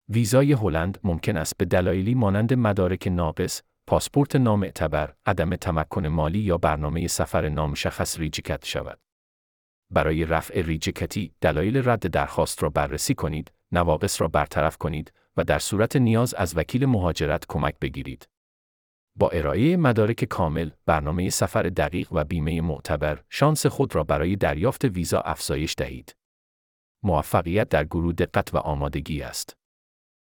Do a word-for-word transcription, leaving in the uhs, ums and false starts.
ویزای هلند ممکن است به دلایلی مانند مدارک ناقص، پاسپورت نامعتبر، عدم تمکن مالی یا برنامه سفر نامشخص ریجکت شود. برای رفع ریجکتی، دلایل رد درخواست را بررسی کنید، نواقص را برطرف کنید و در صورت نیاز از وکیل مهاجرت کمک بگیرید. با ارائه مدارک کامل، برنامه سفر دقیق و بیمه معتبر، شانس خود را برای دریافت ویزا افزایش دهید. موفقیت در گروه دقت و آمادگی است.